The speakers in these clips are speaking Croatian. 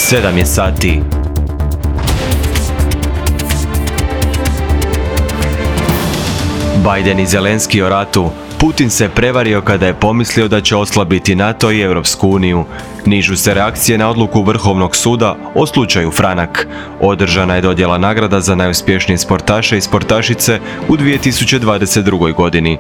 7 je sati. Biden i Zelenski o ratu. Putin se prevario kada je pomislio da će oslabiti NATO i Europsku uniju. Nižu se reakcije na odluku Vrhovnog suda o slučaju Franak. Održana je dodjela nagrada za najuspješnije sportaše i sportašice u 2022. godini.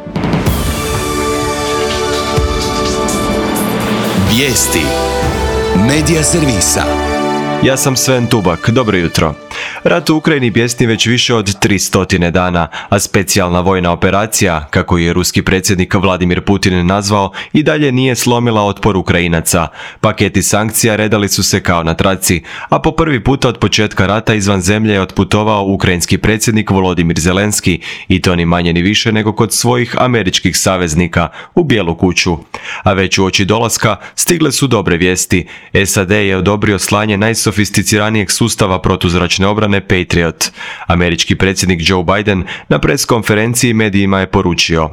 Vijesti Medija servisa. Ja sam Sven Tubak, dobro jutro. Rat u Ukrajini bjesni već više od 300 dana, a specijalna vojna operacija, kako je ruski predsjednik Vladimir Putin nazvao, i dalje nije slomila otpor Ukrajinaca. Paketi sankcija redali su se kao na traci, a po prvi puta od početka rata izvan zemlje je otputovao ukrajinski predsjednik Volodimir Zelenski, i to ni manje ni više nego kod svojih američkih saveznika, u Bijelu kuću. A već uoči dolaska stigle su dobre vijesti. SAD je odobrio slanje najsofisticiranijeg sustava protuzračne obrane Patriot. Američki predsjednik Joe Biden na pres konferenciji medijima je poručio: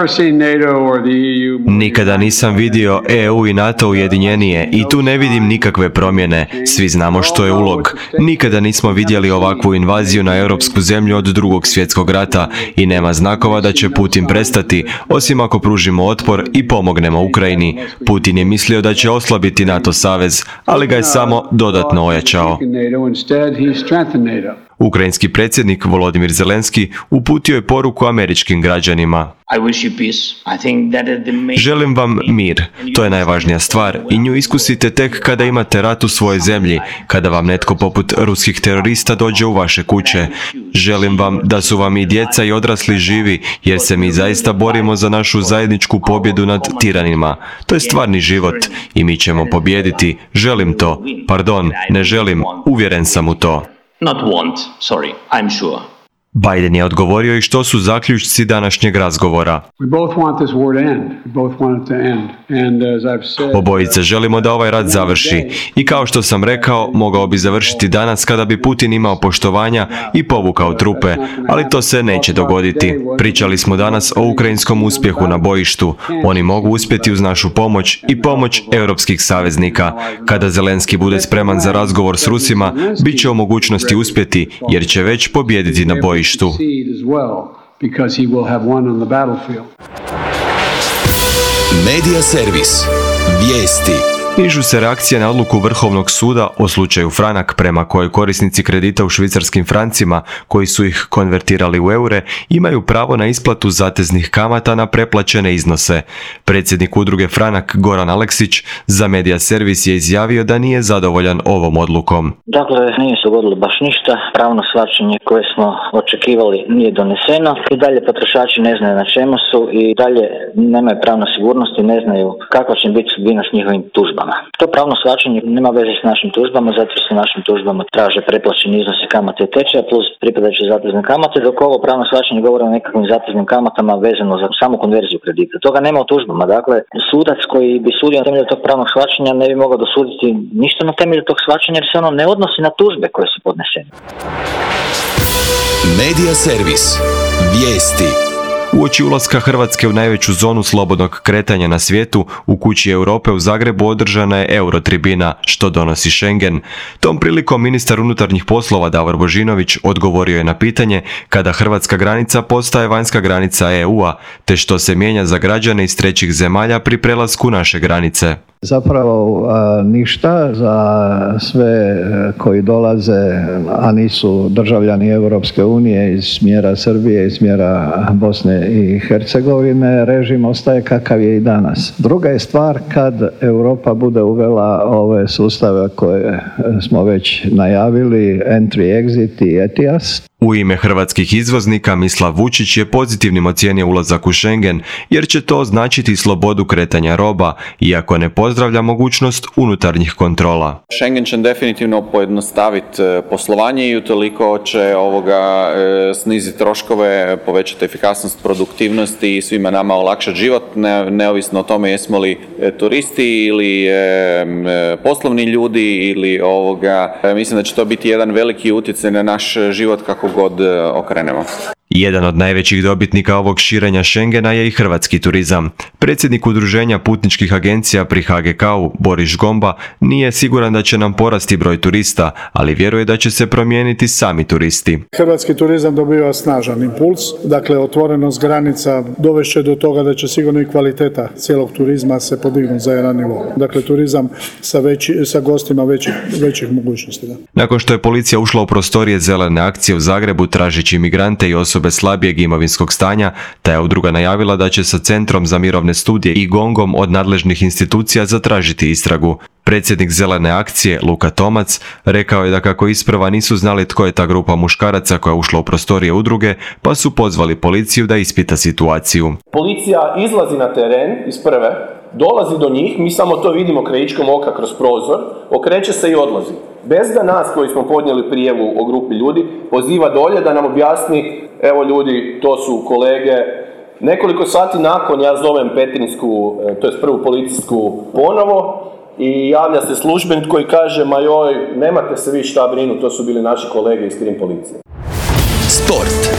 nikada nisam vidio EU i NATO ujedinjenije i tu ne vidim nikakve promjene. Svi znamo što je ulog. Nikada nismo vidjeli ovakvu invaziju na europsku zemlju od Drugog svjetskog rata i nema znakova da će Putin prestati, osim ako pružimo otpor i pomognemo Ukrajini. Putin je mislio da će oslabiti NATO savez, ali ga je samo dodatno ojačao. Ukrajinski predsjednik Volodimir Zelenski uputio je poruku američkim građanima: želim vam mir, to je najvažnija stvar i nju iskusite tek kada imate rat u svojoj zemlji, kada vam netko poput ruskih terorista dođe u vaše kuće. Želim vam da su vam i djeca i odrasli živi, jer se mi zaista borimo za našu zajedničku pobjedu nad tiranima. To je stvarni život i mi ćemo pobijediti. Želim to. Pardon, ne želim. Uvjeren sam u to. Not want, sorry, I'm sure. Biden je odgovorio i što su zaključci današnjeg razgovora. Obojice želimo da ovaj rat završi i kao što sam rekao, mogao bi završiti danas kada bi Putin imao poštovanja i povukao trupe, ali to se neće dogoditi. Pričali smo danas o ukrajinskom uspjehu na bojištu. Oni mogu uspjeti uz našu pomoć i pomoć europskih saveznika. Kada Zelenski bude spreman za razgovor s Rusima, bit će u mogućnosti uspjeti jer će već pobijediti na bojištu. Medija servis. Vijesti. Nižu se reakcije na odluku Vrhovnog suda o slučaju Franak, prema kojoj korisnici kredita u švicarskim francima, koji su ih konvertirali u eure, imaju pravo na isplatu zateznih kamata na preplaćene iznose. Predsjednik udruge Franak Goran Aleksić za Medija servis je izjavio da nije zadovoljan ovom odlukom. Dakle, nije se dogodilo baš ništa. Pravno shvaćanje koje smo očekivali nije doneseno. I dalje potrošači ne znaju na čemu su i dalje nemaju pravnu sigurnost i ne znaju kakva će biti sudbina s njihovim tužbama. To pravno shvaćanje nema veze s našim tužbama, zato što se našim tužbama traže preplaćeni iznosi kamate i tečaja plus pripadajuće zatezne kamate, dok ovo pravno shvaćanje govori o nekakvim zateznim kamatama vezano za samu konverziju kredita. Toga nema u tužbama. Dakle, sudac koji bi sudio na temelju tog pravnog shvaćanja ne bi mogao dosuditi ništa na temelju tog shvaćanja jer se ono ne odnosi na tužbe koje su podnesene. Medija servis. Vijesti. Uoči ulaska Hrvatske u najveću zonu slobodnog kretanja na svijetu, u Kući Europe u Zagrebu održana je Eurotribina, što donosi Schengen. Tom prilikom ministar unutarnjih poslova Davor Božinović odgovorio je na pitanje kada hrvatska granica postaje vanjska granica EU-a, te što se mijenja za građane iz trećih zemalja pri prelasku naše granice. Zapravo ništa za sve koji dolaze, a nisu državljani Europske unije iz smjera Srbije, iz smjera Bosne i Hercegovine, režim ostaje kakav je i danas. Druga je stvar kad Europa bude uvela ove sustave koje smo već najavili, entry, exit i ETIAS. U ime hrvatskih izvoznika Mislav Vučić je pozitivnim ocijenio ulazak u Schengen, jer će to označiti slobodu kretanja roba, iako ne pozdravlja mogućnost unutarnjih kontrola. Schengen će definitivno pojednostaviti poslovanje i utoliko će sniziti troškove, povećati efikasnost, produktivnost i svima nama olakšati život, neovisno o tome jesmo li turisti ili poslovni ljudi ili mislim da će to biti jedan veliki utjecaj na naš život kako god okrenemo. Jedan od najvećih dobitnika ovog širenja Schengena je i hrvatski turizam. Predsjednik udruženja putničkih agencija pri HGK-u, Boris Gomba, nije siguran da će nam porasti broj turista, ali vjeruje da će se promijeniti sami turisti. Hrvatski turizam dobiva snažan impuls, dakle otvorenost granica dovešće do toga da će sigurno i kvaliteta cijelog turizma se podignuti za jedan nivo. Dakle, turizam sa gostima većih mogućnosti. Da. Nakon što je policija ušla u prostorije zelene akcije u Zagrebu tražeći imigrante i osobe slabijeg imovinskog stanja, ta je udruga najavila da će sa Centrom za mirovne studije i GONG-om od nadležnih institucija zatražiti istragu. Predsjednik zelene akcije, Luka Tomac, rekao je da kako isprva nisu znali tko je ta grupa muškaraca koja je ušla u prostorije udruge, pa su pozvali policiju da ispita situaciju. Policija izlazi na teren isprve, dolazi do njih, mi samo to vidimo krajičkom oka kroz prozor, okreće se i odlazi. Bez da nas koji smo podnijeli prijavu o grupi ljudi poziva dolje da nam objasni, evo ljudi, to su kolege. Nekoliko sati nakon ja zovem Petrinsku, to je prvu policijsku ponovo i javlja se službenik koji kaže, ma joj, nemate se vi šta brinu, to su bili naši kolege iz Krim policije. Sport.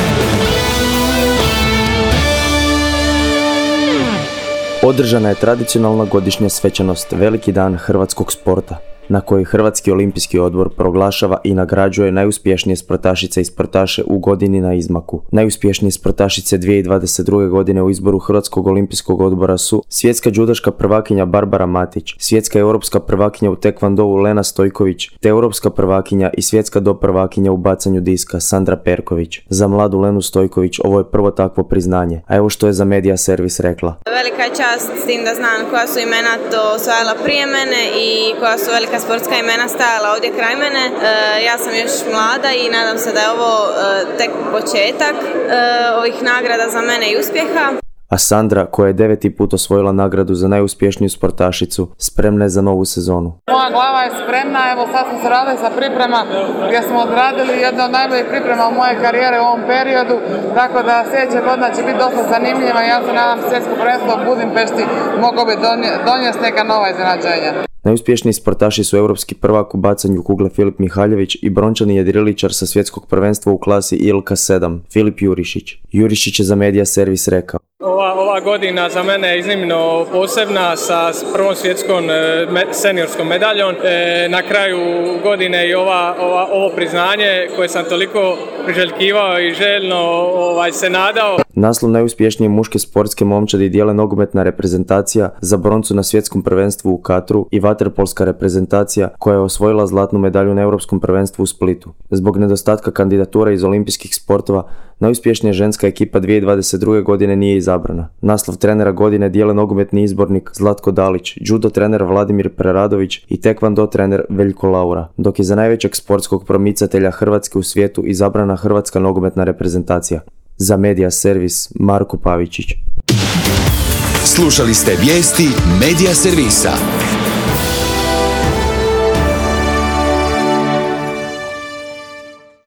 Održana je tradicionalna godišnja svečanost Veliki dan hrvatskog sporta, na kojoj Hrvatski olimpijski odbor proglašava i nagrađuje najuspješnije sportašice i sportaše u godini na izmaku. Najuspješnije sportašice 2022. godine u izboru Hrvatskog olimpijskog odbora su svjetska džudaška prvakinja Barbara Matić, svjetska i europska prvakinja u tekvondou Lena Stojković, te europska prvakinja i svjetska doprvakinja u bacanju diska Sandra Perković. Za mladu Lenu Stojković ovo je prvo takvo priznanje, a evo što je za Media Servis rekla. Velika je čast s tim da znam koja su imena to osvajala prije mene i koja su velika sportska imena stajala ovdje kraj mene. Ja sam još mlada i nadam se da je ovo tek početak ovih nagrada za mene i uspjeha. A Sandra, koja je 9. put osvojila nagradu za najuspješniju sportašicu, spremna je za novu sezonu. Moja glava je spremna, evo sad smo se radili sa priprema gdje smo odradili jednu od najboljih priprema u moje karijere u ovom periodu, tako da sljedeća godina će biti dosta zanimljiva. Ja se nadam svjetsko prvenstvo u Budimpešti mogao bi donijeti neka nova iznenađenja. Najuspješniji sportaši su europski prvak u bacanju kugle Filip Mihaljević i brončani jedriličar sa svjetskog prvenstva u klasi ILK-7 Filip Jurišić. Jurišić je za Media Servis rekao. Ova godina za mene je iznimno posebna sa prvom svjetskom seniorskom medaljom. Na kraju godine i ovo priznanje koje sam toliko priželjkivao i željno se nadao. Naslov najuspješnije muške sportske momčadi dijele nogometna reprezentacija za broncu na svjetskom prvenstvu u Katru i vaterpolska reprezentacija koja je osvojila zlatnu medalju na europskom prvenstvu u Splitu. Zbog nedostatka kandidatura iz olimpijskih sportova, najuspješnija ženska ekipa 2022. godine nije izabrana. Naslov trenera godine dijele nogometni izbornik Zlatko Dalić, judo trener Vladimir Preradović i tekvando trener Veljko Laura, dok je za najvećeg sportskog promicatelja Hrvatske u svijetu izabrana hrvatska nogometna reprezentacija. Za Media Servis, Marko Pavičić. Slušali ste vijesti Media Servisa.